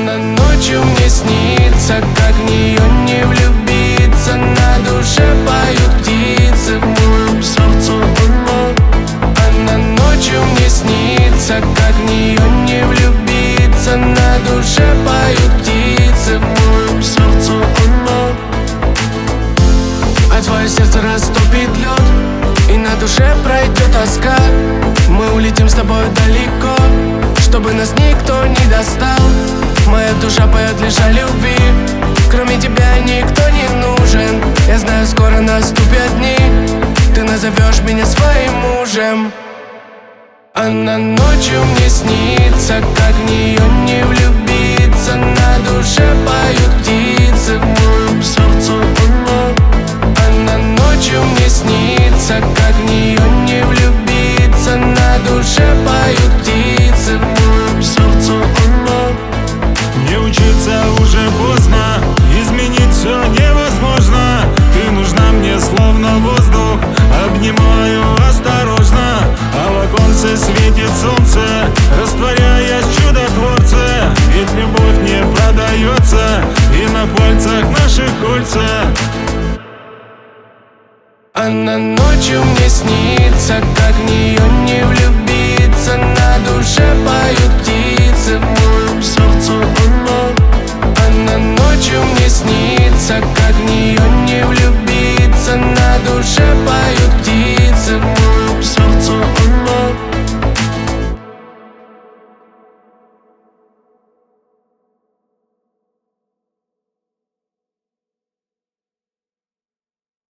Она ночью мне снится, как в нее не влюбиться. На душе поют птицы, в моем сердце она ночью мне снится, как в нее не влюбиться. На душе поют птицы, в моем сердце она. А твое сердце растопит лед, и на душе пройдет тоска. Мы улетим с тобой далеко, чтобы нас никто не достал. Моя душа поет лишь о любви, кроме тебя никто не нужен. Я знаю, скоро наступят дни, ты назовешь меня своим мужем. Она ночью мне снится, как в нее не влюбиться. На душе поют птицы, в моем сердце она ночью мне снится, как в нее не влюбиться. На душе поют птицы, в моем сердце она. Не учиться уже поздно, изменить все невозможно. Ты нужна мне словно воздух, обнимаю осторожно. А в оконце светит солнце, растворяясь в чудотворце. Ведь любовь не продается, и на пальцах наших кольца. Она ночью мне снится, как в нее не влюбиться.